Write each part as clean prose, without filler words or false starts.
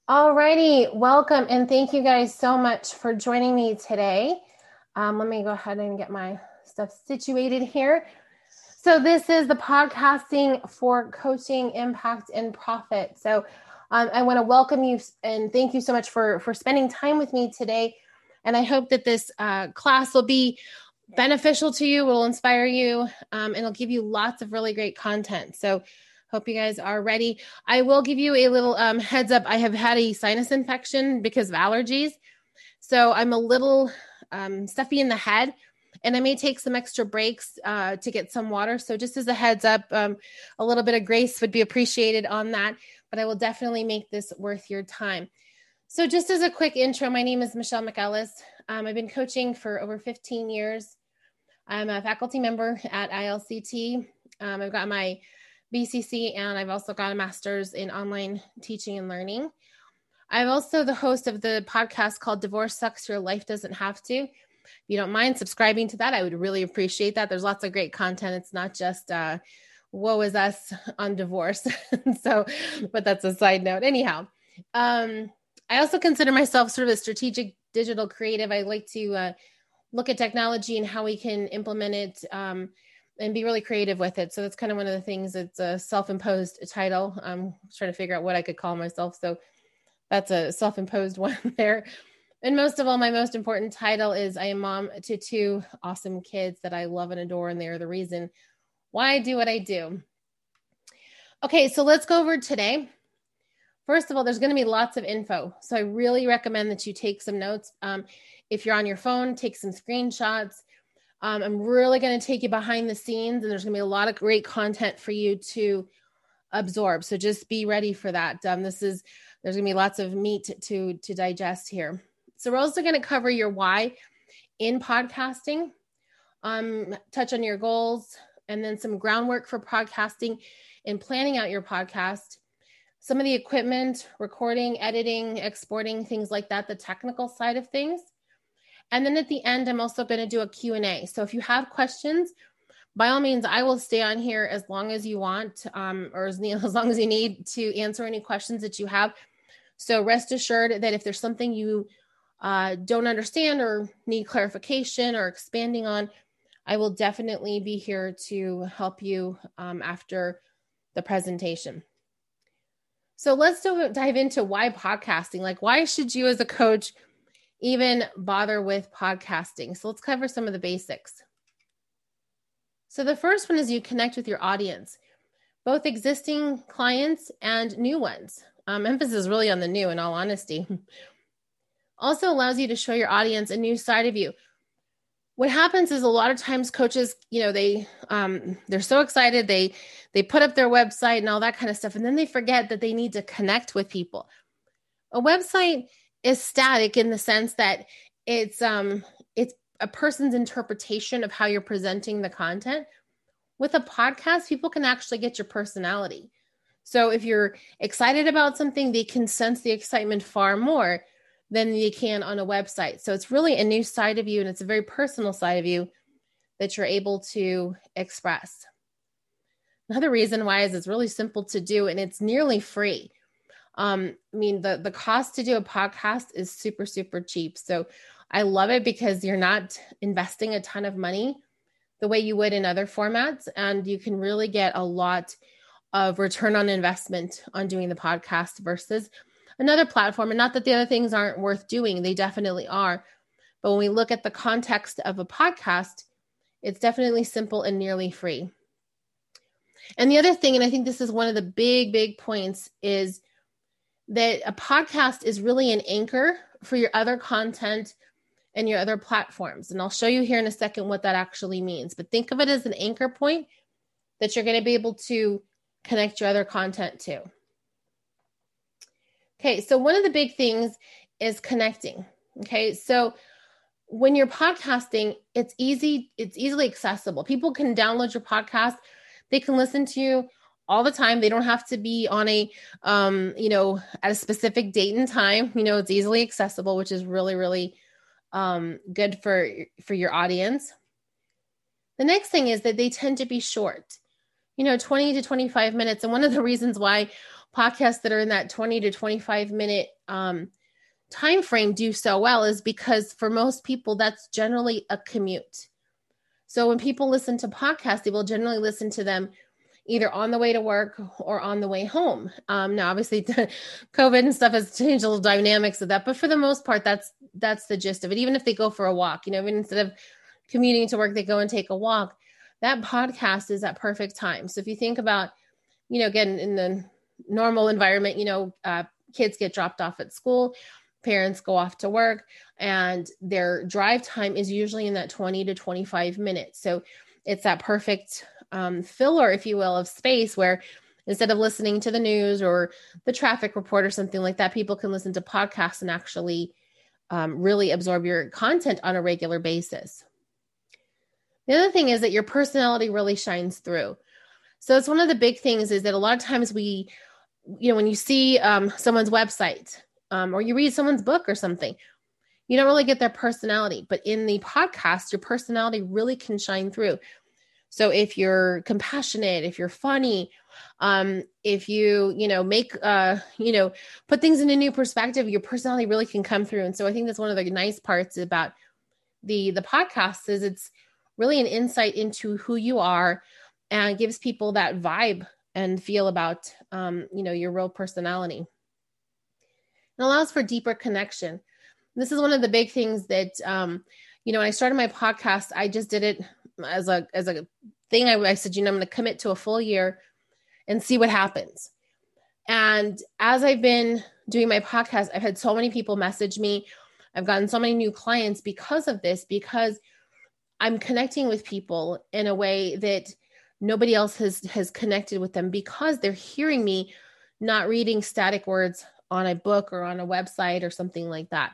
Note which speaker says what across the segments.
Speaker 1: Alrighty, welcome and thank you guys so much for joining me today. Let me go ahead and get my stuff situated here. So this is the podcasting for coaching, impact, and profit. So I want to welcome you and thank you so much for spending time with me today. And I hope that this class will be beneficial to you, will inspire you, and it'll give you lots of really great content. So hope you guys are ready. I will give you a little heads up. I have had a sinus infection because of allergies. So I'm a little stuffy in the head and I may take some extra breaks to get some water. So just as a heads up, a little bit of grace would be appreciated on that, but I will definitely make this worth your time. So just as a quick intro, my name is Michelle McEllis. I've been coaching for over 15 years. I'm a faculty member at ILCT. I've got my BCC, and I've also got a master's in online teaching and learning. I'm also the host of the podcast called Divorce Sucks, Your Life Doesn't Have to. If you don't mind subscribing to that, I would really appreciate that. There's lots of great content. It's not just woe is us on divorce. But that's a side note. Anyhow, I also consider myself sort of a strategic digital creative. I like to look at technology and how we can implement it and be really creative with it. So that's kind of one of the things. It's a self-imposed title. I'm trying to figure out what I could call myself. So that's a self-imposed one there. And most of all, my most important title is I am mom to two awesome kids that I love and adore. And they're the reason why I do what I do. Okay, so let's go over today. First of all, there's going to be lots of info. So I really recommend that you take some notes. If you're on your phone, take some screenshots. I'm really going to take you behind the scenes, and there's going to be a lot of great content for you to absorb. So just be ready for that. There's going to be lots of meat to digest here. So we're also going to cover your why in podcasting, touch on your goals, and then some groundwork for podcasting and planning out your podcast. Some of the equipment, recording, editing, exporting, things like that, the technical side of things. And then at the end, I'm also going to do a Q&A. So if you have questions, by all means, I will stay on here as long as you want, or as long as you need to answer any questions that you have. So rest assured that if there's something you don't understand or need clarification or expanding on, I will definitely be here to help you after the presentation. So let's dive into why podcasting. Like, why should you as a coach even bother with podcasting? So let's cover some of the basics. So the first one is you connect with your audience, both existing clients and new ones. Emphasis really on the new, in all honesty. Also allows you to show your audience a new side of you. What happens is a lot of times coaches, they're so excited, they put up their website and all that kind of stuff, and then they forget that they need to connect with people. A website is static in the sense that it's a person's interpretation of how you're presenting the content. With a podcast, people can actually get your personality. So if you're excited about something, they can sense the excitement far more than they can on a website. So it's really a new side of you, and it's a very personal side of you that you're able to express. Another reason why is it's really simple to do, and it's nearly free. The cost to do a podcast is super, super cheap. So I love it because you're not investing a ton of money the way you would in other formats, and you can really get a lot of return on investment on doing the podcast versus another platform. And not that the other things aren't worth doing, they definitely are. But when we look at the context of a podcast, it's definitely simple and nearly free. And the other thing, and I think this is one of the big, big points, is that a podcast is really an anchor for your other content and your other platforms. And I'll show you here in a second what that actually means. But think of it as an anchor point that you're going to be able to connect your other content to. Okay, so one of the big things is connecting. Okay, so when you're podcasting, it's easily accessible. People can download your podcast. They can listen to you all the time. They don't have to be on a, at a specific date and time. It's easily accessible, which is really, really good for your audience. The next thing is that they tend to be short, 20 to 25 minutes. And one of the reasons why podcasts that are in that 20 to 25 minute time frame do so well is because for most people, that's generally a commute. So when people listen to podcasts, they will generally listen to them either on the way to work or on the way home. Now, obviously, COVID and stuff has changed a little dynamics of that, but for the most part, that's the gist of it. Even if they go for a walk, even instead of commuting to work, they go and take a walk. That podcast is at perfect time. So if you think about, again, in the normal environment, kids get dropped off at school, parents go off to work, and their drive time is usually in that 20 to 25 minutes. So it's that perfect filler, if you will, of space where instead of listening to the news or the traffic report or something like that, people can listen to podcasts and actually really absorb your content on a regular basis. The other thing is that your personality really shines through. So it's one of the big things is that a lot of times we, when you see someone's website or you read someone's book or something, you don't really get their personality. But in the podcast, your personality really can shine through. So if you're compassionate, if you're funny, if you, make, put things in a new perspective, your personality really can come through. And so I think that's one of the nice parts about the podcast is it's really an insight into who you are and gives people that vibe and feel about, your real personality. It allows for deeper connection. This is one of the big things that, when I started my podcast, I just did it as a thing. I said, I'm going to commit to a full year and see what happens. And as I've been doing my podcast, I've had so many people message me. I've gotten so many new clients because of this, because I'm connecting with people in a way that nobody else has connected with them, because they're hearing me, not reading static words on a book or on a website or something like that.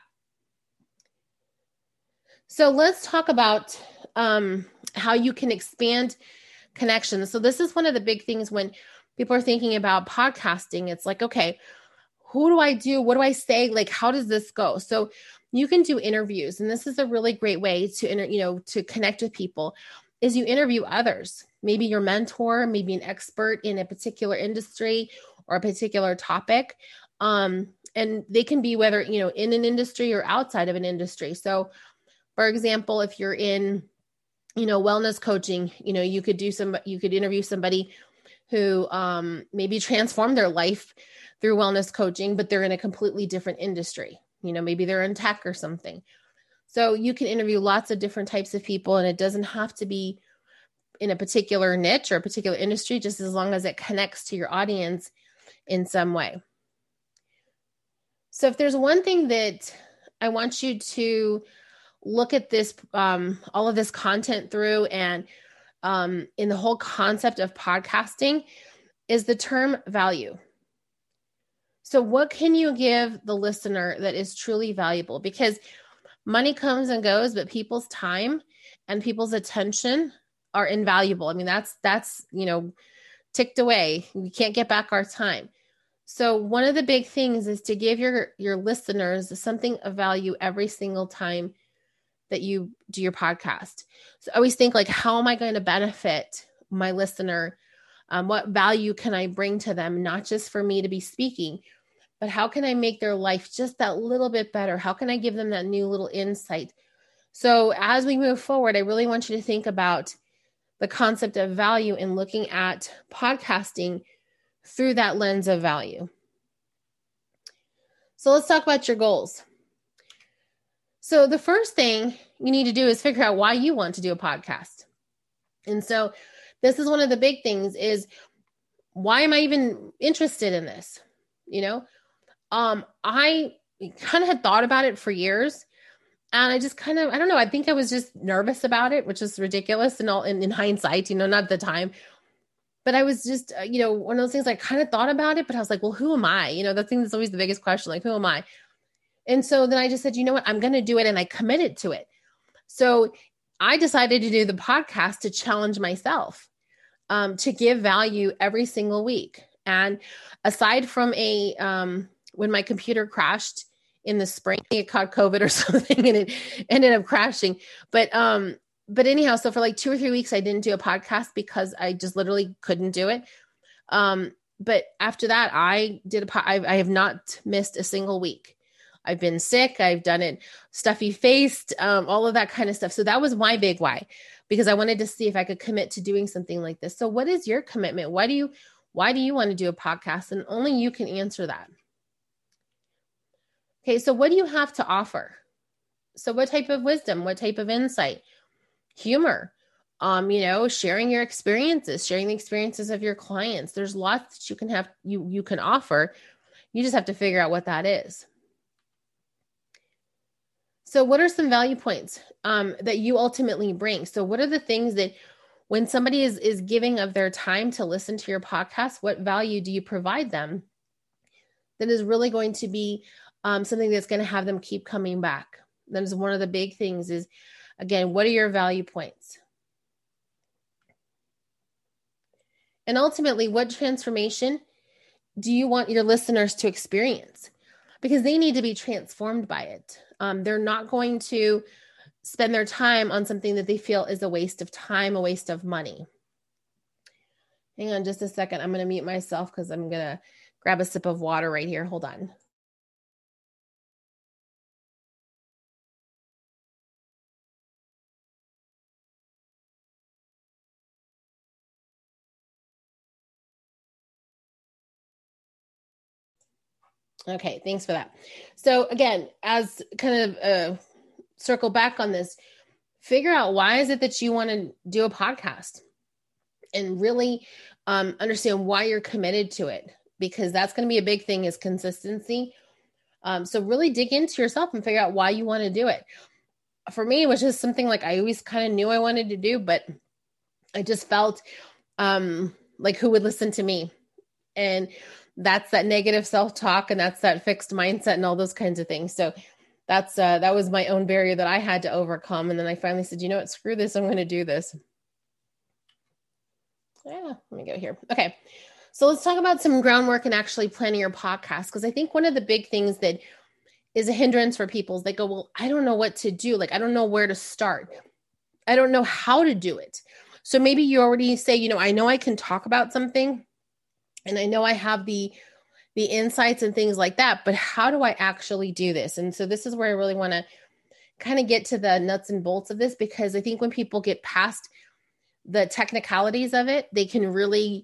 Speaker 1: So let's talk about how you can expand connections. So this is one of the big things when people are thinking about podcasting. It's like, okay, who do I do? What do I say? Like, how does this go? So you can do interviews, and this is a really great way to connect with people. Is you interview others, maybe your mentor, maybe an expert in a particular industry or a particular topic. And they can be whether, in an industry or outside of an industry. So for example, if you're in, wellness coaching, you could interview somebody who maybe transformed their life through wellness coaching, but they're in a completely different industry. Maybe they're in tech or something. So you can interview lots of different types of people, and it doesn't have to be in a particular niche or a particular industry, just as long as it connects to your audience in some way. So if there's one thing that I want you to look at this, all of this content through, and in the whole concept of podcasting, is the term value. So what can you give the listener that is truly valuable? Because money comes and goes, but people's time and people's attention are invaluable. I mean, that's ticked away. We can't get back our time. So one of the big things is to give your listeners something of value every single time that you do your podcast. So I always think, like, how am I going to benefit my listener? What value can I bring to them? Not just for me to be speaking, but how can I make their life just that little bit better? How can I give them that new little insight? So as we move forward, I really want you to think about the concept of value and looking at podcasting through that lens of value. So let's talk about your goals. So the first thing you need to do is figure out why you want to do a podcast. And so this is one of the big things is, why am I even interested in this? I kind of had thought about it for years, and I just I don't know, I think I was just nervous about it, which is ridiculous and all in hindsight, not at the time. But I was just, one of those things, I kind of thought about it, but I was like, well, who am I? The thing that's always the biggest question, like, who am I? And so then I just said, you know what, I'm going to do it. And I committed to it. So I decided to do the podcast to challenge myself, to give value every single week. And aside from when my computer crashed in the spring, it caught COVID or something and it ended up crashing. But anyhow, so for like 2 or 3 weeks, I didn't do a podcast because I just literally couldn't do it. but after that, I have not missed a single week. I've been sick. I've done it stuffy faced, all of that kind of stuff. So that was my big why, because I wanted to see if I could commit to doing something like this. So what is your commitment? Why do you want to do a podcast? And only you can answer that. Okay. So what do you have to offer? So what type of wisdom, what type of insight, humor, sharing your experiences, sharing the experiences of your clients. There's lots that you can have, you can offer. You just have to figure out what that is. So what are some value points that you ultimately bring? So what are the things that when somebody is giving of their time to listen to your podcast, what value do you provide them that is really going to be something that's going to have them keep coming back? That is one of the big things is, again, what are your value points? And ultimately, what transformation do you want your listeners to experience? Because they need to be transformed by it. They're not going to spend their time on something that they feel is a waste of time, a waste of money. Hang on just a second. I'm going to mute myself because I'm going to grab a sip of water right here. Hold on. Okay, thanks for that. So again, as kind of circle back on this, figure out why is it that you want to do a podcast and really understand why you're committed to it, because that's going to be a big thing is consistency. So really dig into yourself and figure out why you want to do it. For me, it was just something like I always kind of knew I wanted to do, but I just felt like who would listen to me? And that's that negative self-talk, and that's that fixed mindset and all those kinds of things. So that was my own barrier that I had to overcome. And then I finally said, you know what, screw this. I'm going to do this. Yeah, let me go here. Okay. So let's talk about some groundwork and actually planning your podcast. Because I think one of the big things that is a hindrance for people is they go, well, I don't know what to do. Like, I don't know where to start. I don't know how to do it. So maybe you already say, I know I can talk about something and I know I have the insights and things like that, but how do I actually do this? And so this is where I really want to kind of get to the nuts and bolts of this, because I think when people get past the technicalities of it, they can really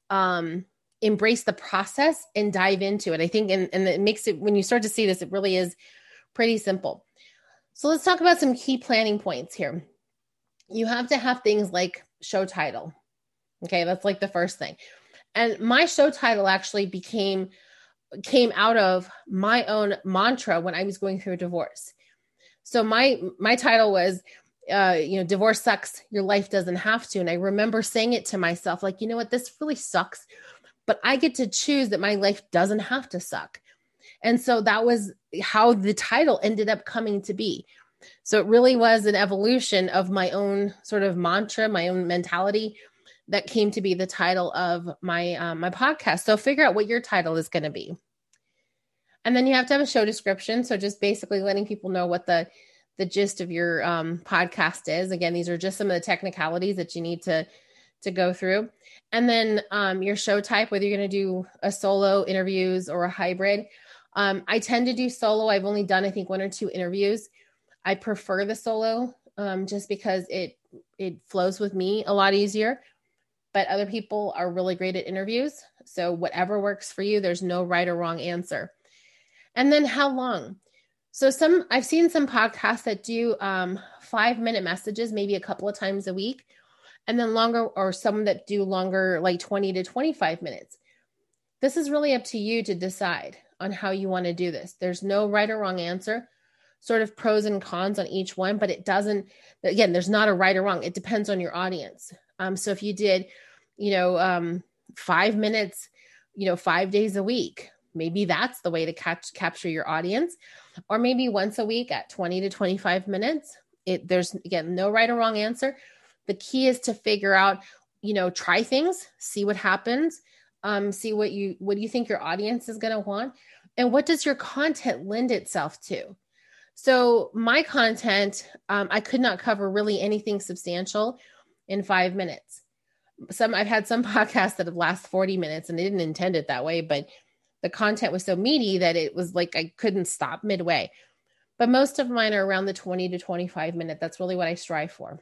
Speaker 1: embrace the process and dive into it. I think, and it makes it, when you start to see this, it really is pretty simple. So let's talk about some key planning points here. You have to have things like show title. Okay. That's like the first thing. And my show title actually came out of my own mantra when I was going through a divorce. So my title was, divorce sucks. Your life doesn't have to. And I remember saying it to myself, like, you know what, this really sucks, but I get to choose that my life doesn't have to suck. And so that was how the title ended up coming to be. So it really was an evolution of my own sort of mantra, my own mentality that came to be the title of my my podcast. So figure out what your title is going to be. And then you have to have a show description. So just basically letting people know what the gist of your podcast is. Again, these are just some of the technicalities that you need to go through. And then your show type, whether you're going to do a solo interviews or a hybrid. I tend to do solo. I've only done, I think, 1 or 2 interviews. I prefer the solo just because it flows with me a lot easier. But other people are really great at interviews. So whatever works for you, there's no right or wrong answer. And then how long? So I've seen some podcasts that do 5-minute messages, maybe a couple of times a week, and then longer, or some that do longer, like 20 to 25 minutes. This is really up to you to decide on how you want to do this. There's no right or wrong answer, sort of pros and cons on each one, but it doesn't, again, there's not a right or wrong. It depends on your audience. So if you did, 5 minutes, 5 days a week, maybe that's the way to capture your audience. Or maybe once a week at 20 to 25 minutes. There's, again, no right or wrong answer. The key is to figure out, try things, see what happens, see what you think your audience is going to want, and what does your content lend itself to. So my content, I could not cover really anything substantial in 5 minutes. I've had some podcasts that have lasted 40 minutes and they didn't intend it that way, but the content was so meaty that it was like I couldn't stop midway. But most of mine are around the 20 to 25 minute. That's really what I strive for.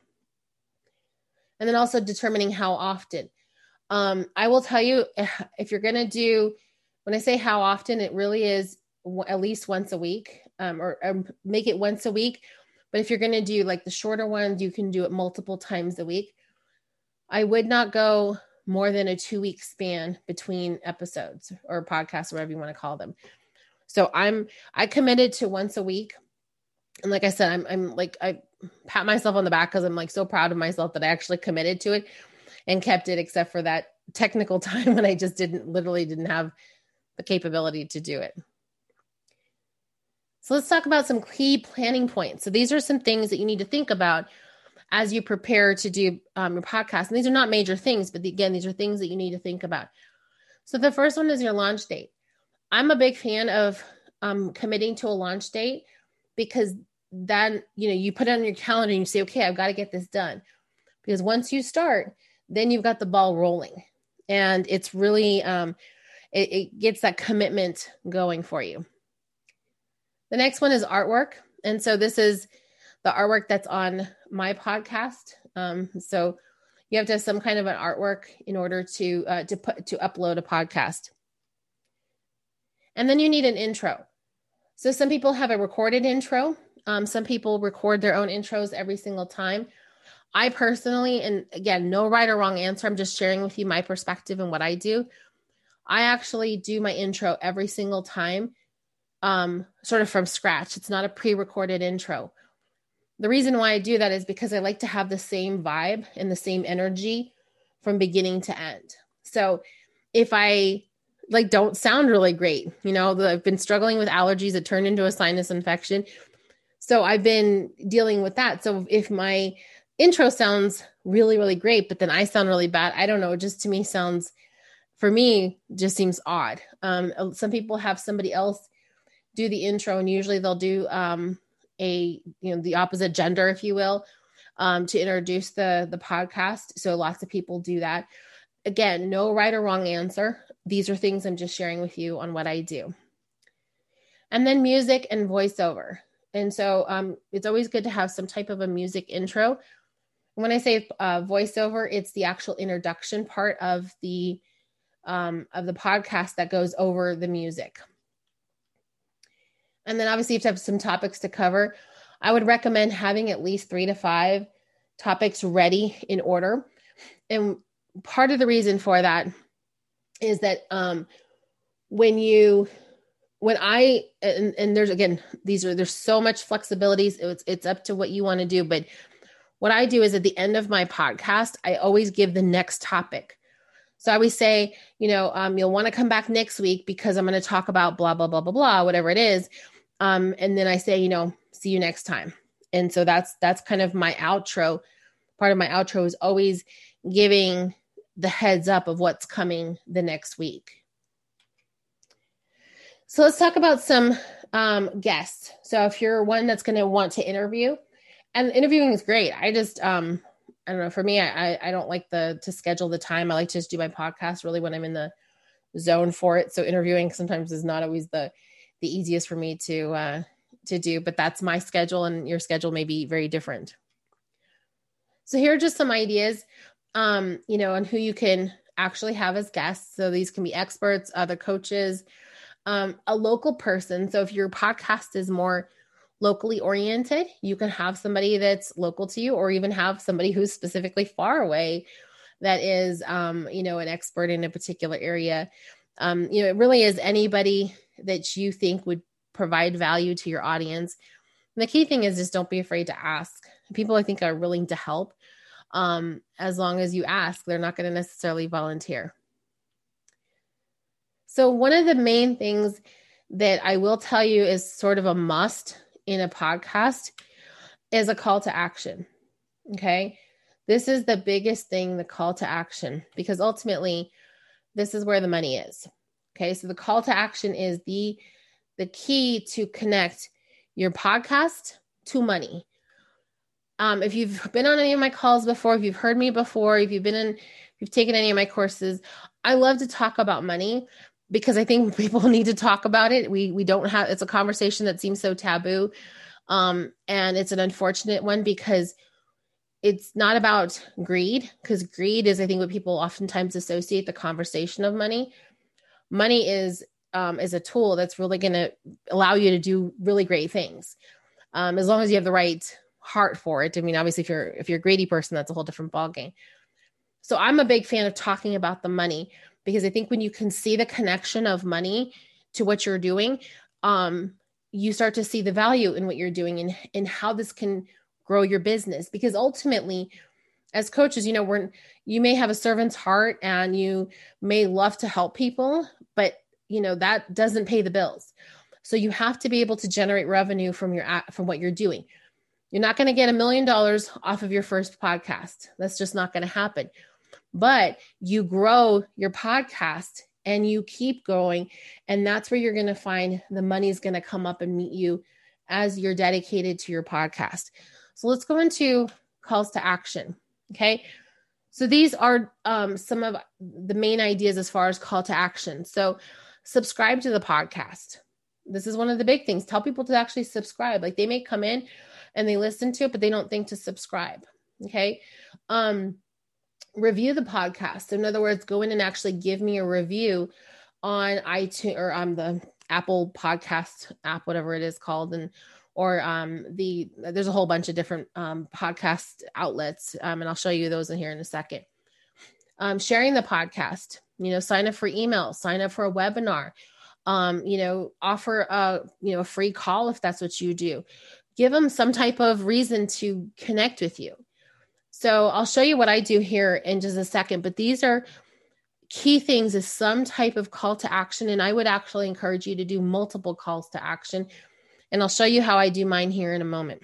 Speaker 1: And then also determining how often. I will tell you, if you're going to do, when I say how often, it really is at least once a week, or make it once a week. But if you're going to do like the shorter ones, you can do it multiple times a week. I would not go more than a 2-week span between episodes or podcasts, whatever you want to call them. So I committed to once a week. And like I said, I'm like, I pat myself on the back because I'm like so proud of myself that I actually committed to it and kept it, except for that technical time when I just literally didn't have the capability to do it. So let's talk about some key planning points. So these are some things that you need to think about as you prepare to do your podcast. And these are not major things, but again, these are things that you need to think about. So the first one is your launch date. I'm a big fan of committing to a launch date, because then, you put it on your calendar and you say, okay, I've got to get this done. Because once you start, then you've got the ball rolling, and it's really, it gets that commitment going for you. The next one is artwork. And so this is the artwork that's on my podcast. So you have to have some kind of an artwork in order to upload a podcast. And then you need an intro. So some people have a recorded intro. Some people record their own intros every single time. I personally, and again, no right or wrong answer, I'm just sharing with you my perspective and what I do. I actually do my intro every single time, sort of from scratch. It's not a pre-recorded intro. The reason why I do that is because I like to have the same vibe and the same energy from beginning to end. So if I don't sound really great, I've been struggling with allergies that turned into a sinus infection. So I've been dealing with that. So if my intro sounds really, really great, but then I sound really bad, I don't know, it just to me just seems odd. Some people have somebody else do the intro, and usually they'll do the opposite gender, if you will, to introduce the podcast. So lots of people do that. Again, no right or wrong answer. These are things I'm just sharing with you on what I do. And then music and voiceover. And so it's always good to have some type of a music intro. When I say voiceover, it's the actual introduction part of the podcast that goes over the music. And then obviously you have to have some topics to cover. I would recommend having at least 3 to 5 topics ready in order. And part of the reason for that is that there's so much flexibility. It's up to what you want to do. But what I do is at the end of my podcast, I always give the next topic. So I always say, you'll want to come back next week because I'm going to talk about blah, blah, blah, blah, blah, whatever it is. And then I say, see you next time. And so that's kind of my outro. Part of my outro is always giving the heads up of what's coming the next week. So let's talk about some guests. So if you're one that's going to want to interview, and interviewing is great. I just, I don't know, for me, I don't like to schedule the time. I like to just do my podcast really when I'm in the zone for it. So interviewing sometimes is not always the easiest for me to do, but that's my schedule, and your schedule may be very different. So here are just some ideas, on who you can actually have as guests. So these can be experts, other coaches, a local person. So if your podcast is more locally oriented, you can have somebody that's local to you, or even have somebody who's specifically far away that is, an expert in a particular area. It really is anybody that you think would provide value to your audience. And the key thing is just don't be afraid to ask. People, I think, are willing to help. As long as you ask, they're not going to necessarily volunteer. So one of the main things that I will tell you is sort of a must in a podcast is a call to action. Okay. This is the biggest thing, the call to action, because ultimately this is where the money is. Okay. So the call to action is the key to connect your podcast to money. If you've been on any of my calls before, if you've heard me before, if you've you've taken any of my courses, I love to talk about money because I think people need to talk about it. We don't have, it's a conversation that seems so taboo. And it's an unfortunate one because it's not about greed, because greed is, I think, what people oftentimes associate the conversation of money. Money is a tool that's really going to allow you to do really great things. As long as you have the right heart for it. I mean, obviously if you're a greedy person, that's a whole different ballgame. So I'm a big fan of talking about the money because I think when you can see the connection of money to what you're doing, you start to see the value in what you're doing and how this can grow your business. Because ultimately, as coaches, you may have a servant's heart and you may love to help people, but that doesn't pay the bills. So you have to be able to generate revenue from what you're doing. You're not going to get $1 million off of your first podcast. That's just not going to happen. But you grow your podcast and you keep going. And that's where you're going to find the money's going to come up and meet you as you're dedicated to your podcast. So let's go into calls to action. Okay. So these are some of the main ideas as far as call to action. So subscribe to the podcast. This is one of the big things. Tell people to actually subscribe. Like they may come in and they listen to it, but they don't think to subscribe. Okay. Review the podcast. So in other words, go in and actually give me a review on iTunes or on the Apple podcast app, whatever it is called. There's a whole bunch of different podcast outlets. And I'll show you those in here in a second. Sharing the podcast, sign up for email, sign up for a webinar, offer a free call if that's what you do. Give them some type of reason to connect with you. So I'll show you what I do here in just a second, but these are key things, is some type of call to action. And I would actually encourage you to do multiple calls to action. And I'll show you how I do mine here in a moment.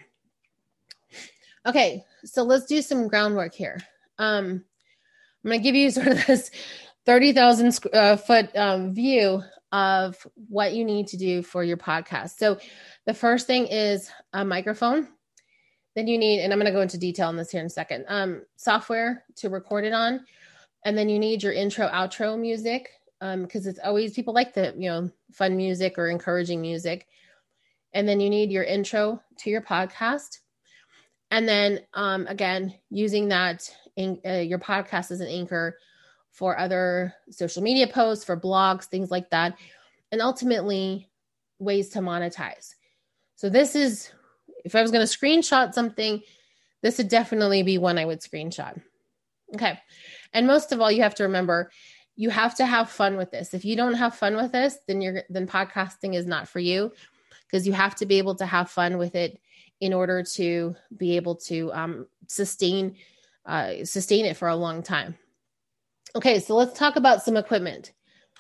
Speaker 1: Okay, so let's do some groundwork here. I'm going to give you sort of this 30,000 foot view of what you need to do for your podcast. So the first thing is a microphone. Then you need, and I'm going to go into detail on this here in a second, software to record it on. And then you need your intro, outro music, because it's always, people like the, fun music or encouraging music. And then you need your intro to your podcast. And then, again, using that, your podcast as an anchor for other social media posts, for blogs, things like that. And ultimately, ways to monetize. So this is, if I was going to screenshot something, this would definitely be one I would screenshot. Okay. And most of all, you have to remember, you have to have fun with this. If you don't have fun with this, then podcasting is not for you, because you have to be able to have fun with it in order to be able to sustain it for a long time. Okay, so let's talk about some equipment.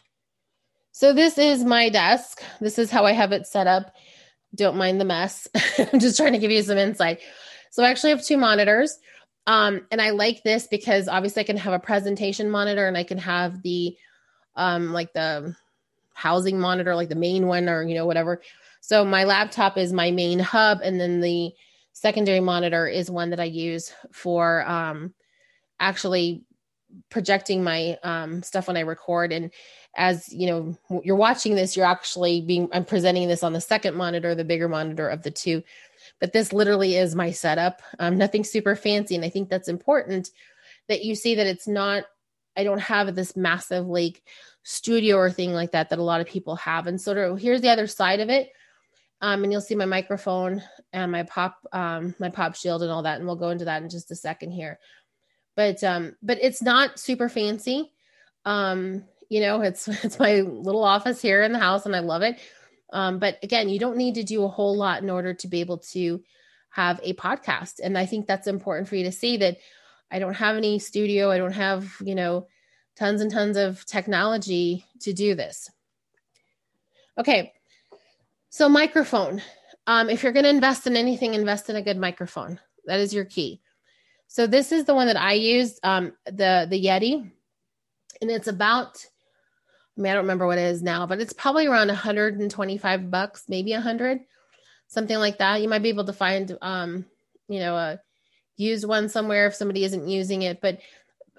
Speaker 1: So this is my desk. This is how I have it set up. Don't mind the mess. I'm just trying to give you some insight. So I actually have 2 monitors. And I like this because obviously I can have a presentation monitor and I can have the, like the housing monitor, like the main one or, whatever. So my laptop is my main hub. And then the secondary monitor is one that I use for, actually projecting my, stuff when I record. And as you're watching this, I'm presenting this on the second monitor, the bigger monitor of the 2. But this literally is my setup. Nothing super fancy. And I think that's important that you see that it's not, I don't have this massive like studio or thing like that a lot of people have. And sort of here's the other side of it. And you'll see my microphone and my pop shield and all that. And we'll go into that in just a second here. But it's not super fancy. It's my little office here in the house and I love it. But again, you don't need to do a whole lot in order to be able to have a podcast. And I think that's important for you to see that I don't have any studio. I don't have, tons and tons of technology to do this. Okay. So microphone, if you're going to invest in anything, invest in a good microphone. That is your key. So this is the one that I use, the Yeti, and it's about, I don't remember what it is now, but it's probably around $125, maybe 100, something like that. You might be able to find, a used one somewhere if somebody isn't using it. But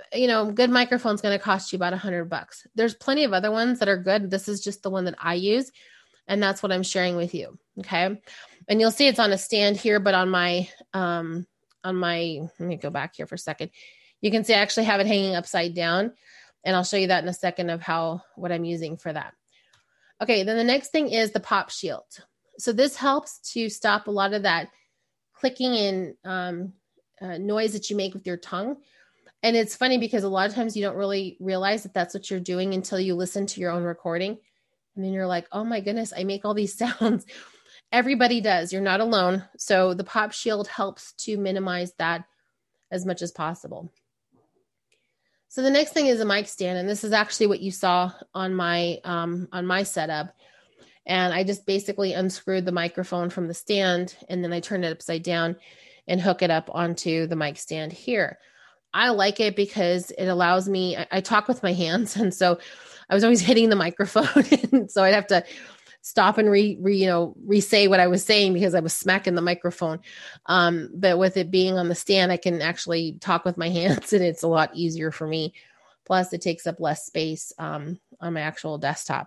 Speaker 1: good microphone's going to cost you about $100. There's plenty of other ones that are good. This is just the one that I use, and that's what I'm sharing with you. Okay. And you'll see it's on a stand here, but on my, let me go back here for a second. You can see I actually have it hanging upside down, and I'll show you that in a second of what I'm using for that. Okay. Then the next thing is the pop shield. So this helps to stop a lot of that clicking and noise that you make with your tongue. And it's funny because a lot of times you don't really realize that that's what you're doing until you listen to your own recording. And then you're like, oh my goodness, I make all these sounds. Everybody does. You're not alone. So the pop shield helps to minimize that as much as possible. So the next thing is a mic stand. And this is actually what you saw on my setup. And I just basically unscrewed the microphone from the stand, and then I turned it upside down and hook it up onto the mic stand here. I like it because it allows me, I talk with my hands. And so I was always hitting the microphone. And so I'd have to stop and re-say what I was saying because I was smacking the microphone. But with it being on the stand, I can actually talk with my hands, and it's a lot easier for me. Plus it takes up less space on my actual desktop.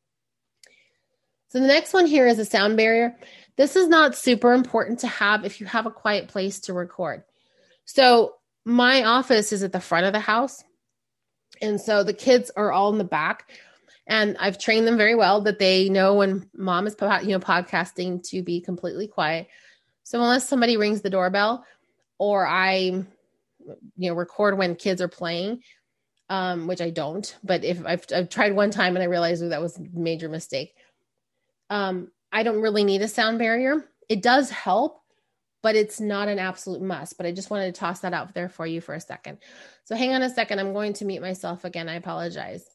Speaker 1: So the next one here is a sound barrier. This is not super important to have if you have a quiet place to record. So my office is at the front of the house. And so the kids are all in the back, and I've trained them very well that they know when mom is podcasting to be completely quiet. So unless somebody rings the doorbell or I record when kids are playing, which I don't, but if I've tried one time and I realized that was a major mistake. I don't really need a sound barrier. It does help, but it's not an absolute must. But I just wanted to toss that out there for you for a second. So hang on a second. I'm going to mute myself again. I apologize.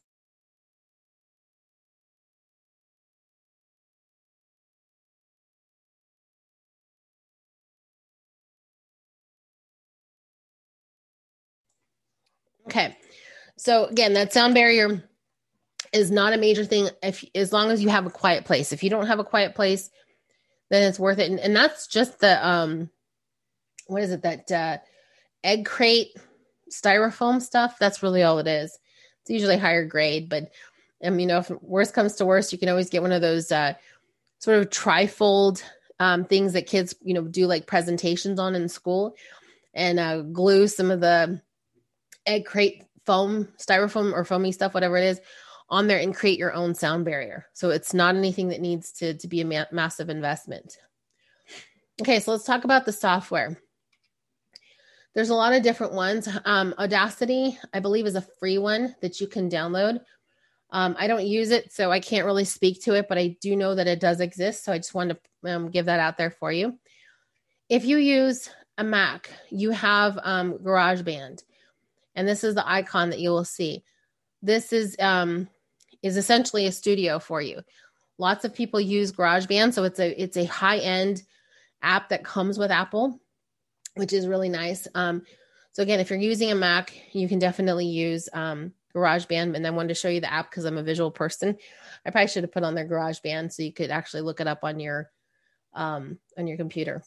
Speaker 1: Okay. So again, that sound barrier is not a major thing as long as you have a quiet place. If you don't have a quiet place, then it's worth it. And that's just the, what is it? That egg crate styrofoam stuff. That's really all it is. It's usually higher grade, but if worst comes to worst, you can always get one of those sort of trifold things that kids, do like presentations on in school, and glue some of the egg crate styrofoam or foamy stuff, whatever it is, on there and create your own sound barrier. So it's not anything that needs to be a massive investment. Okay, so let's talk about the software. There's a lot of different ones. Audacity, I believe, is a free one that you can download. I don't use it, so I can't really speak to it, but I do know that it does exist. So I just wanted to give that out there for you. If you use a Mac, you have GarageBand, and this is the icon that you will see. This is essentially a studio for you. Lots of people use GarageBand, so it's a high-end app that comes with Apple, which is really nice. So again, if you're using a Mac, you can definitely use GarageBand. And I wanted to show you the app because I'm a visual person. I probably should have put on their GarageBand so you could actually look it up on your computer.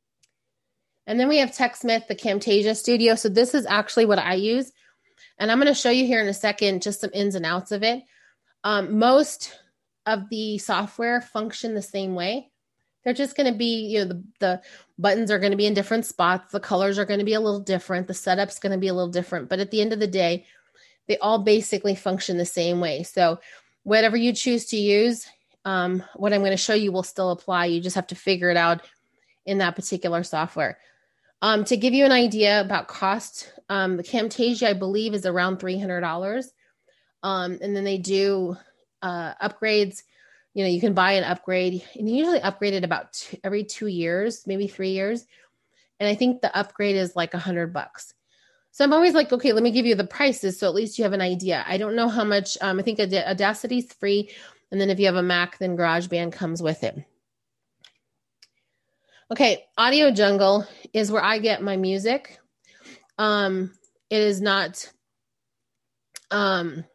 Speaker 1: And then we have TechSmith, the Camtasia Studio. So this is actually what I use. And I'm going to show you here in a second just some ins and outs of it. Most of the software function the same way. They're just going to be, the buttons are going to be in different spots. The colors are going to be a little different. The setup's going to be a little different. But at the end of the day, they all basically function the same way. So whatever you choose to use, what I'm going to show you will still apply. You just have to figure it out in that particular software. To give you an idea about cost, the Camtasia, I believe, is around $300. And then they do upgrades. You can buy an upgrade, and you usually upgrade it about every 2 years, maybe 3 years. And I think the upgrade is like $100. So I'm always like, okay, let me give you the prices. So at least you have an idea. I don't know how much, I think Audacity is free. And then if you have a Mac, then GarageBand comes with it. Okay. Audio Jungle is where I get my music. It is not, hold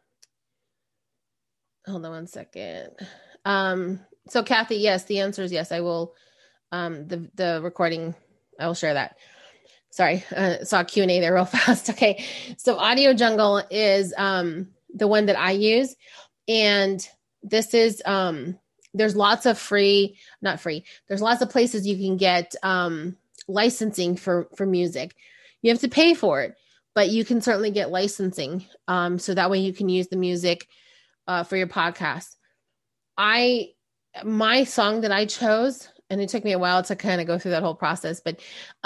Speaker 1: on one second. So Kathy, yes, the answer is yes. I will, the recording, I will share that. Sorry, saw Q&A there real fast. Okay, so Audio Jungle is the one that I use, and this is there's lots of not free. There's lots of places you can get licensing for music. You have to pay for it, but you can certainly get licensing, so that way you can use the music for your podcast. My song that I chose, and it took me a while to kind of go through that whole process, but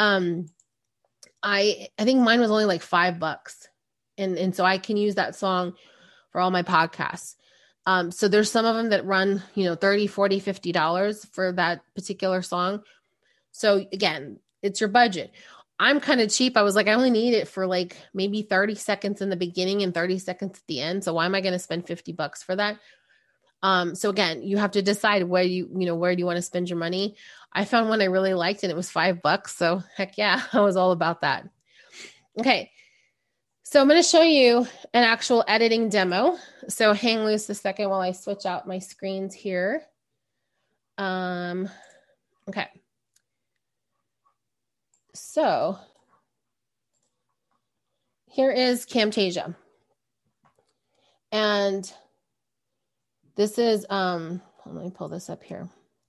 Speaker 1: I think mine was only like $5. And so I can use that song for all my podcasts. So there's some of them that run, $30, $40, $50 for that particular song. So again, it's your budget. I'm kind of cheap. I was like, I only need it for like maybe 30 seconds in the beginning and 30 seconds at the end. So why am I going to spend $50 for that? So again, you have to decide where do you want to spend your money. I found one I really liked and it was $5. So heck yeah, I was all about that. Okay. So I'm going to show you an actual editing demo. So hang loose a second while I switch out my screens here. Okay. So here is Camtasia. And this is, let me pull this up here.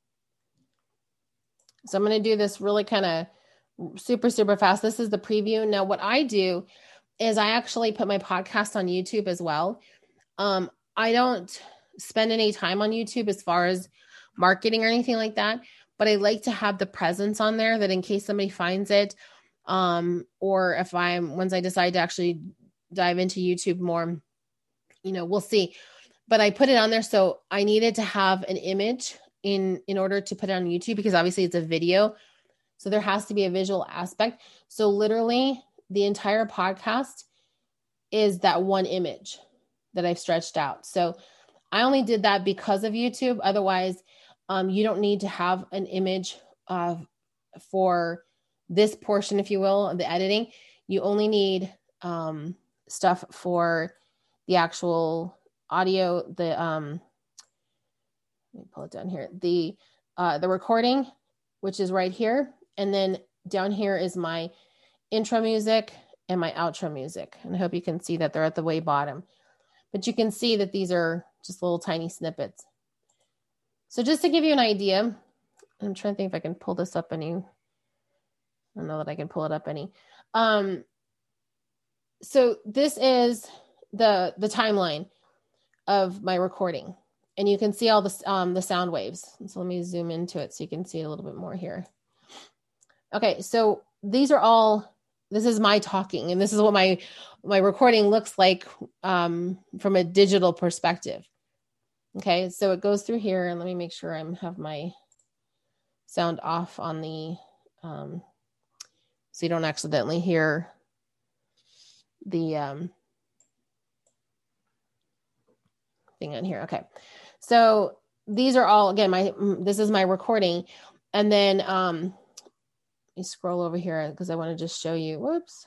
Speaker 1: So I'm going to do this really kind of super, super fast. This is the preview. Now, what I do is I actually put my podcast on YouTube as well. I don't spend any time on YouTube as far as marketing or anything like that, but I like to have the presence on there that in case somebody finds it, or if once I decide to actually dive into YouTube more, we'll see. But I put it on there. So I needed to have an image in order to put it on YouTube, because obviously it's a video. So there has to be a visual aspect. So literally the entire podcast is that one image that I've stretched out. So I only did that because of YouTube. Otherwise, you don't need to have an image for this portion, if you will, of the editing. You only need stuff for the actual audio, let me pull it down here, the recording, which is right here. And then down here is my intro music and my outro music. And I hope you can see that they're at the way bottom. But you can see that these are just little tiny snippets. So just to give you an idea, I'm trying to think if I can pull this up any. I don't know that I can pull it up any. So this is the timeline of my recording. And you can see all the sound waves. So let me zoom into it so you can see it a little bit more here. Okay, so this is my talking, and this is what my recording looks like from a digital perspective. Okay, so it goes through here, and let me make sure I have my sound off on the, so you don't accidentally hear the thing on here. Okay, so these are all, again, this is my recording, and then let me scroll over here because I want to just show you. Whoops.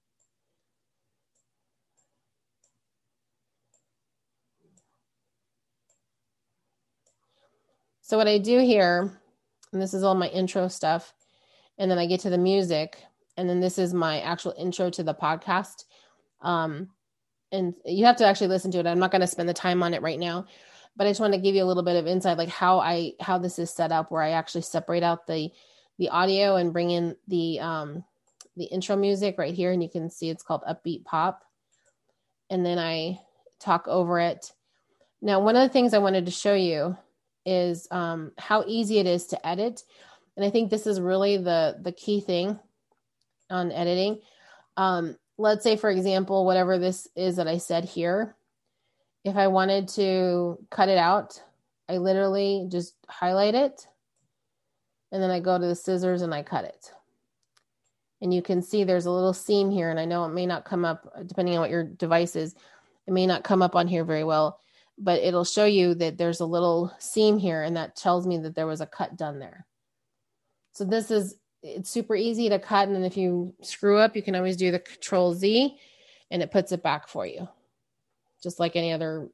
Speaker 1: So what I do here, and this is all my intro stuff, and then I get to the music, and then this is my actual intro to the podcast. And you have to actually listen to it. I'm not going to spend the time on it right now, but I just want to give you a little bit of insight, like how this is set up, where I actually separate out the audio and bring in the intro music right here. And you can see it's called Upbeat Pop. And then I talk over it. Now, one of the things I wanted to show you is how easy it is to edit. And I think this is really the key thing on editing. Let's say, for example, whatever this is that I said here, if I wanted to cut it out, I literally just highlight it. And then I go to the scissors and I cut it. And you can see there's a little seam here. And I know it may not come up, depending on what your device is, it may not come up on here very well, but it'll show you that there's a little seam here. And that tells me that there was a cut done there. So it's super easy to cut. And then if you screw up, you can always do the Control Z and it puts it back for you. Just like any other,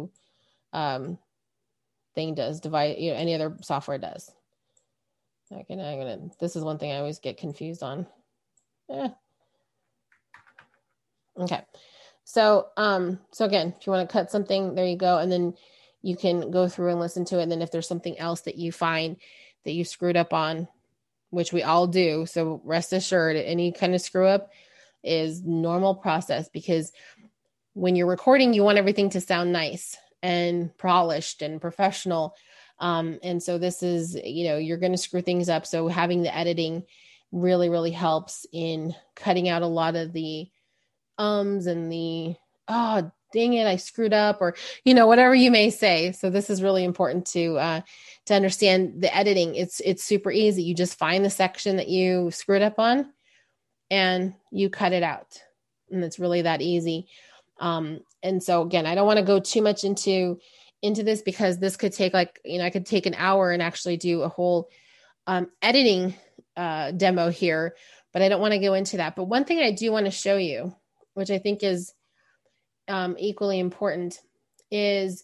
Speaker 1: thing does, any other software does. Okay, this is one thing I always get confused on. Okay. So again, if you want to cut something, there you go. And then you can go through and listen to it. And then if there's something else that you find that you screwed up on, which we all do. So rest assured, any kind of screw up is normal process, because when you're recording, you want everything to sound nice and polished and professional. And so this is, you're going to screw things up. So having the editing really, really helps in cutting out a lot of the and the, oh, dang it, I screwed up, or, whatever you may say. So this is really important to understand the editing. It's super easy. You just find the section that you screwed up on and you cut it out. And it's really that easy. And so again, I don't want to go too much into this, because this could take I could take an hour and actually do a whole editing demo here, but I don't want to go into that. But one thing I do want to show you, which I think is equally important, is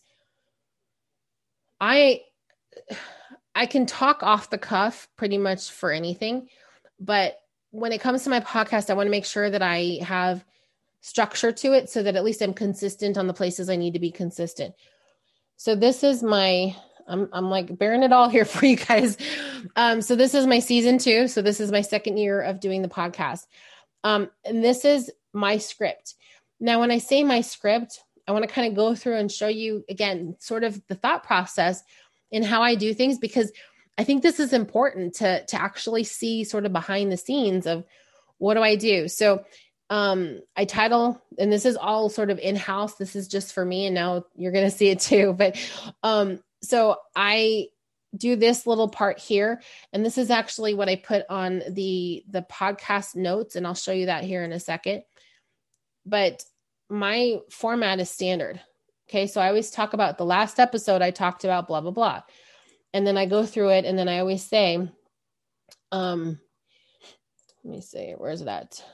Speaker 1: I can talk off the cuff pretty much for anything, but when it comes to my podcast, I want to make sure that I have structure to it so that at least I'm consistent on the places I need to be consistent. So this is I'm like bearing it all here for you guys. So this is my season 2. So this is my second year of doing the podcast. And this is my script. Now, when I say my script, I want to kind of go through and show you again, sort of the thought process in how I do things, because I think this is important to actually see sort of behind the scenes of what do I do. So I title, and this is all sort of in-house. This is just for me. And now you're going to see it too. But, so I do this little part here, and this is actually what I put on the podcast notes. And I'll show you that here in a second, but my format is standard. Okay. So I always talk about the last episode. I talked about blah, blah, blah. And then I go through it. And then I always say, let me see, where's that?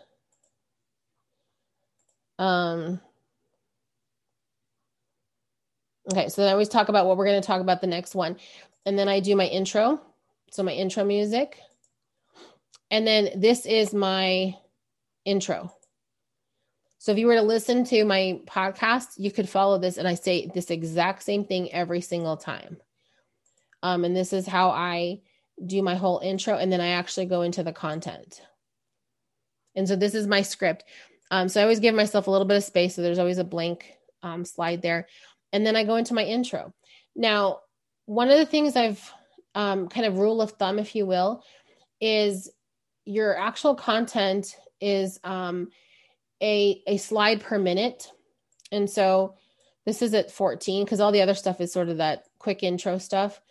Speaker 1: Okay. So then I always talk about what we're going to talk about the next one. And then I do my intro. So my intro music. And then this is my intro. So if you were to listen to my podcast, you could follow this. And I say this exact same thing every single time. And this is how I do my whole intro. And then I actually go into the content. And so this is my script. So I always give myself a little bit of space. So there's always a blank slide there. And then I go into my intro. Now, one of the things I've kind of rule of thumb, if you will, is your actual content is a slide per minute. And so this is at 14, because all the other stuff is sort of that quick intro stuff.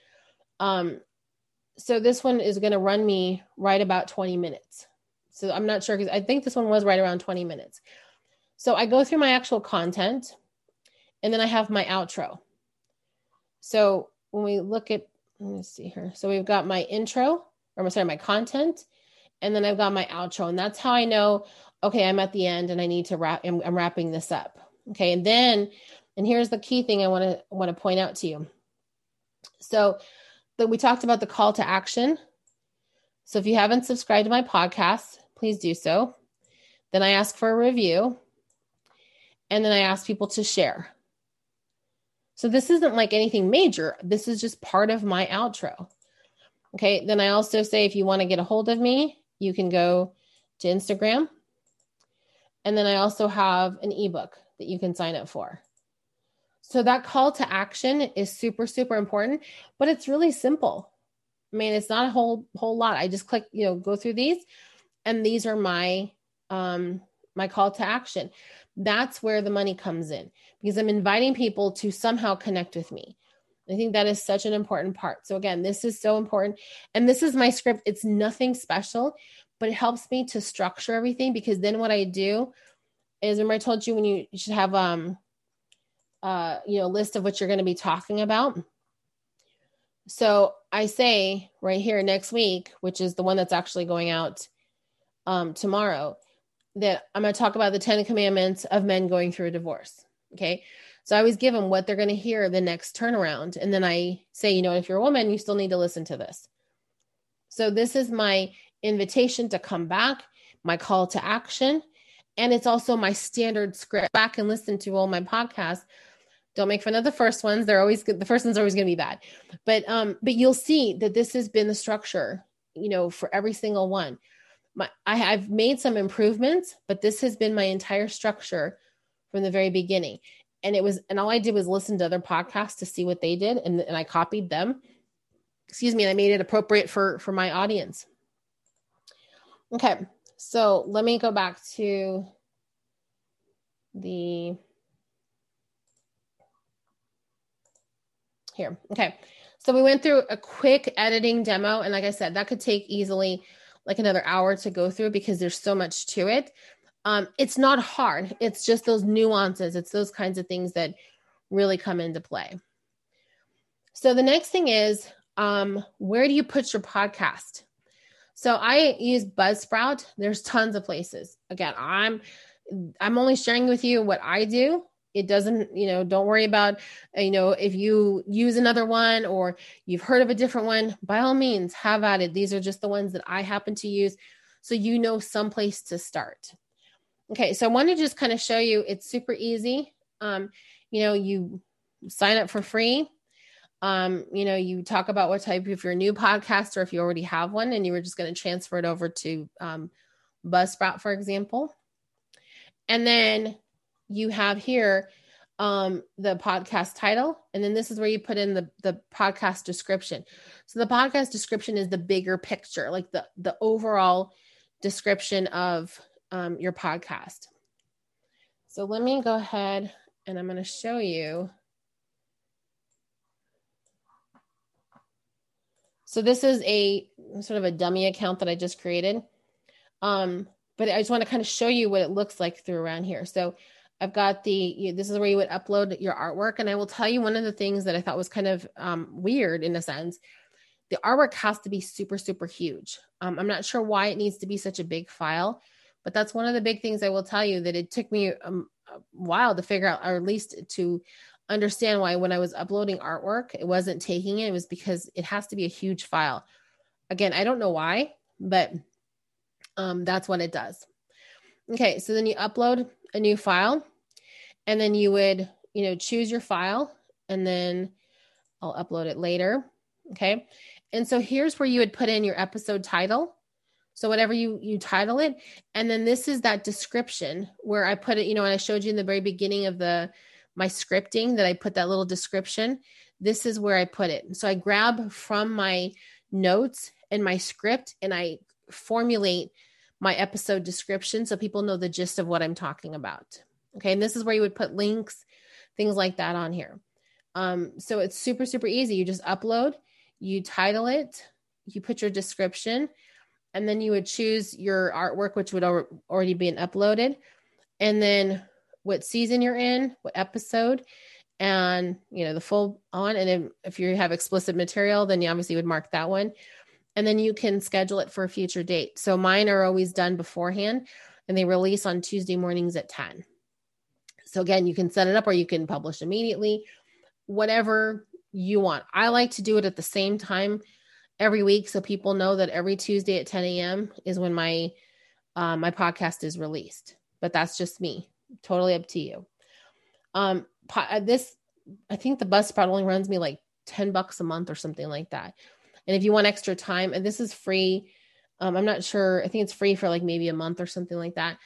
Speaker 1: So this one is going to run me right about 20 minutes. So I'm not sure, because I think this one was right around 20 minutes. So I go through my actual content, and then I have my outro. So when we look at, let me see here. So we've got my intro, or sorry, my content, and then I've got my outro. And that's how I know, okay, I'm at the end and I need to wrap, I'm wrapping this up. Okay. And here's the key thing I want to point out to you. So we talked about the call to action. So if you haven't subscribed to my podcast, please do so. Then I ask for a review, and then I ask people to share. So this isn't like anything major. This is just part of my outro. Okay. Then I also say, if you want to get a hold of me, you can go to Instagram. And then I also have an ebook that you can sign up for. So that call to action is super, super important, but it's really simple. I mean, it's not a whole lot. I just click, go through these, and these are my call to action. That's where the money comes in, because I'm inviting people to somehow connect with me. I think that is such an important part. So again, this is so important. And this is my script. It's nothing special, but it helps me to structure everything, because then what I do is, remember I told you when you should have a list of what you're going to be talking about. So I say right here next week, which is the one that's actually going out tomorrow, that I'm going to talk about the 10 commandments of men going through a divorce. Okay. So I always give them what they're going to hear the next turnaround. And then I say, if you're a woman, you still need to listen to this. So this is my invitation to come back, my call to action, and it's also my standard script. Back and listen to all my podcasts. Don't make fun of the first ones. They're always good. The first one's always going to be bad, but you'll see that this has been the structure, for every single one. I've made some improvements, but this has been my entire structure from the very beginning. And all I did was listen to other podcasts to see what they did. And I copied them, and I made it appropriate for my audience. Okay. So let me go back to here. Okay. So we went through a quick editing demo. And like I said, that could take easily like another hour to go through because there's so much to it. It's not hard. It's just those nuances. It's those kinds of things that really come into play. So the next thing is, where do you put your podcast? So I use Buzzsprout. There's tons of places. Again, I'm only sharing with you what I do. It doesn't, don't worry about, if you use another one or you've heard of a different one, by all means, have at it. These are just the ones that I happen to use. So some place to start. Okay. So I want to just kind of show you, it's super easy. You sign up for free. You talk about what type, if you're a new podcaster, if you already have one and you were just going to transfer it over to Buzzsprout, for example. And then you have here the podcast title. And then this is where you put in the podcast description. So the podcast description is the bigger picture, like the overall description of your podcast. So let me go ahead and I'm going to show you. So this is a sort of a dummy account that I just created. But I just want to kind of show you what it looks like through around here. So I've got this is where you would upload your artwork. And I will tell you one of the things that I thought was kind of weird in a sense. The artwork has to be super, super huge. I'm not sure why it needs to be such a big file, but that's one of the big things I will tell you, that it took me a while to figure out, or at least to understand why when I was uploading artwork, it wasn't taking it. It was because it has to be a huge file. Again, I don't know why, but that's what it does. Okay, so then you upload a new file, and then you would, choose your file, and then I'll upload it later. Okay, and so here's where you would put in your episode title. So whatever you title it, and then this is that description where I put it, and I showed you in the very beginning of my scripting that I put that little description. This is where I put it. So I grab from my notes and my script and I formulate my episode description so people know the gist of what I'm talking about. Okay. And this is where you would put links, things like that on here. So it's super, super easy. You just upload, you title it, you put your description, and then you would choose your artwork, which would already be uploaded. And then what season you're in, what episode, and the full on. And if you have explicit material, then you obviously would mark that one. And then you can schedule it for a future date. So mine are always done beforehand and they release on Tuesday mornings at 10. So again, you can set it up or you can publish immediately, whatever you want. I like to do it at the same time every week so people know that every Tuesday at 10 a.m. is when my podcast is released. But that's just me. Totally up to you. I think the Buzzsprout only runs me like $10 a month or something like that. And if you want extra time, and this is free, I'm not sure. I think it's free for like maybe a month or something like that.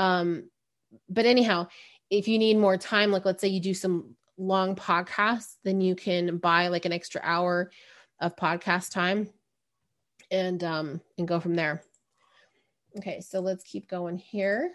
Speaker 1: But anyhow, if you need more time, like let's say you do some long podcasts, then you can buy like an extra hour of podcast time and go from there. Okay, so let's keep going here.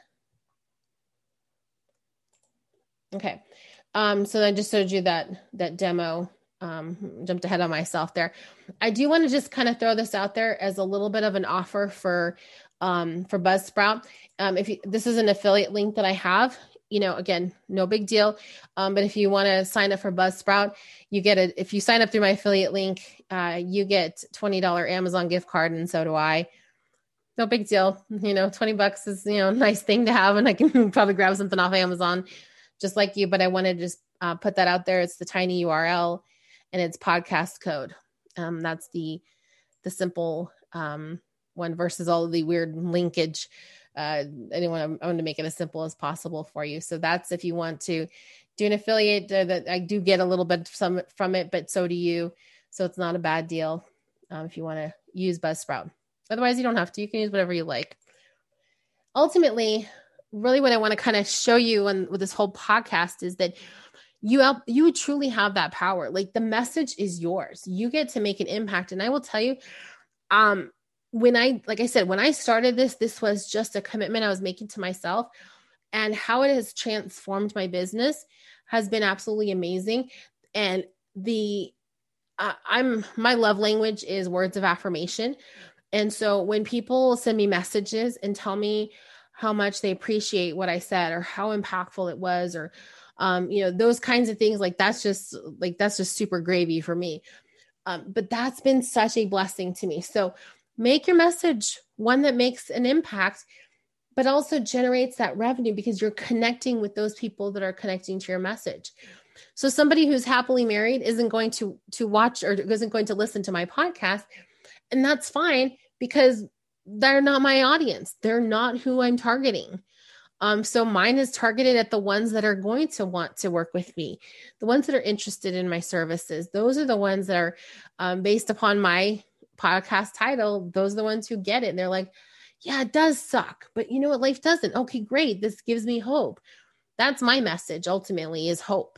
Speaker 1: Okay. So I just showed you that demo, jumped ahead on myself there. I do want to just kind of throw this out there as a little bit of an offer for Buzzsprout. This is an affiliate link that I have, again, no big deal. But if you want to sign up for Buzzsprout, if you sign up through my affiliate link, you get $20 Amazon gift card. And so do I. No big deal. $20 is, a nice thing to have. And I can probably grab something off Amazon just like you, but I want to just put that out there. It's the tiny URL and it's podcast code. That's the simple one versus all of the weird linkage. I want to make it as simple as possible for you. So that's if you want to do an affiliate, that I do get a little bit from it, but so do you. So it's not a bad deal if you want to use Buzzsprout. Otherwise, you don't have to. You can use whatever you like. Ultimately, really what I want to kind of show you with this whole podcast is that you truly have that power. Like the message is yours. You get to make an impact. And I will tell you, when I started this was just a commitment I was making to myself, and how it has transformed my business has been absolutely amazing. And my love language is words of affirmation. And so when people send me messages and tell me how much they appreciate what I said or how impactful it was, or, those kinds of things, that's just super gravy for me. But that's been such a blessing to me. So make your message one that makes an impact, but also generates that revenue because you're connecting with those people that are connecting to your message. So somebody who's happily married isn't going to watch or isn't going to listen to my podcast. And that's fine because they're not my audience. They're not who I'm targeting. So mine is targeted at the ones that are going to want to work with me, the ones that are interested in my services. Those are the ones that are based upon my podcast title. Those are the ones who get it. And they're like, yeah, it does suck, but you know what? Life doesn't. Okay, great. This gives me hope. That's my message ultimately, is hope.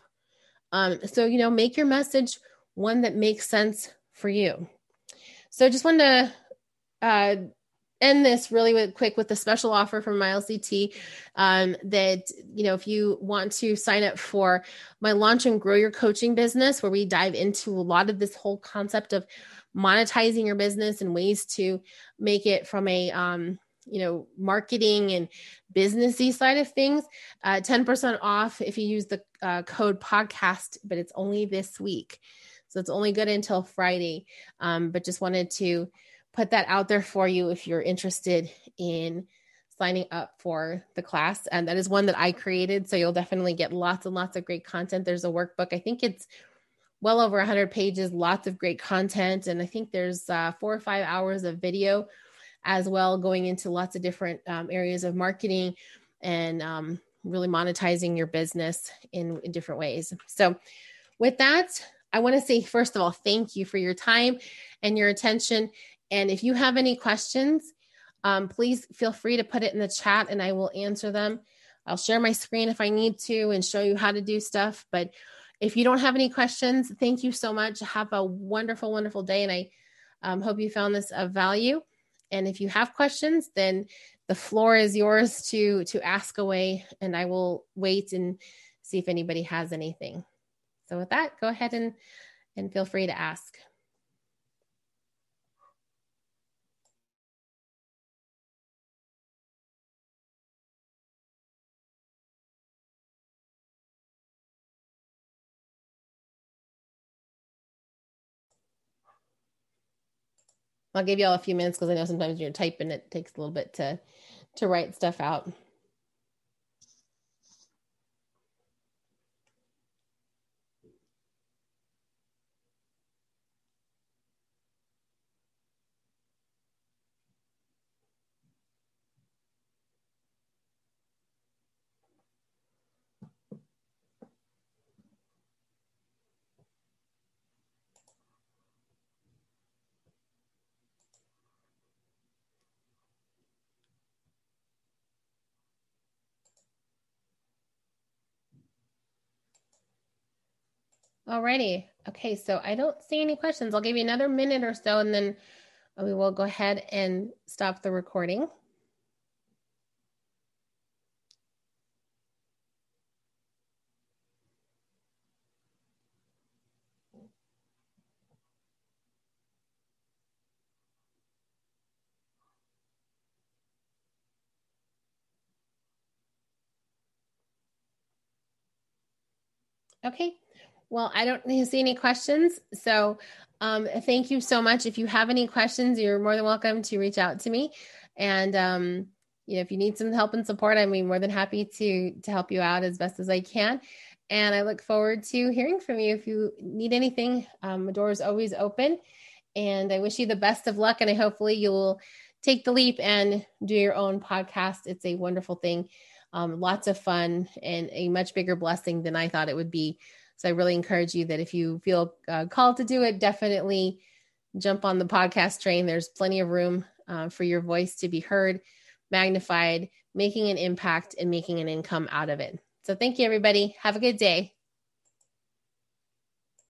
Speaker 1: So, make your message one that makes sense for you. So just wanted to end this really quick with a special offer from my LCT that, if you want to sign up for my Launch and Grow Your Coaching Business, where we dive into a lot of this whole concept of monetizing your business and ways to make it from a, marketing and businessy side of things, 10% off if you use the code podcast, but it's only this week. So it's only good until Friday. But just wanted to put that out there for you if you're interested in signing up for the class. And that is one that I created. So you'll definitely get lots and lots of great content. There's a workbook. I think it's well over 100 pages, lots of great content. And I think there's 4 or 5 hours of video as well, going into lots of different areas of marketing and really monetizing your business in different ways. So with that, I want to say, first of all, thank you for your time and your attention. And if you have any questions, please feel free to put it in the chat and I will answer them. I'll share my screen if I need to and show you how to do stuff. But if you don't have any questions, thank you so much. Have a wonderful, wonderful day. And I hope you found this of value. And if you have questions, then the floor is yours to ask away, and I will wait and see if anybody has anything. So with that, go ahead and feel free to ask. I'll give you all a few minutes because I know sometimes you're typing, it takes a little bit to write stuff out. Alrighty. Okay, so I don't see any questions. I'll give you another minute or so, and then we will go ahead and stop the recording. Okay. Well, I don't see any questions. So thank you so much. If you have any questions, you're more than welcome to reach out to me. And if you need some help and support, I'm more than happy to help you out as best as I can. And I look forward to hearing from you. If you need anything, the door is always open. And I wish you the best of luck. And hopefully you'll take the leap and do your own podcast. It's a wonderful thing. Lots of fun and a much bigger blessing than I thought it would be. So I really encourage you that if you feel called to do it, definitely jump on the podcast train. There's plenty of room for your voice to be heard, magnified, making an impact and making an income out of it. So thank you, everybody. Have a good day.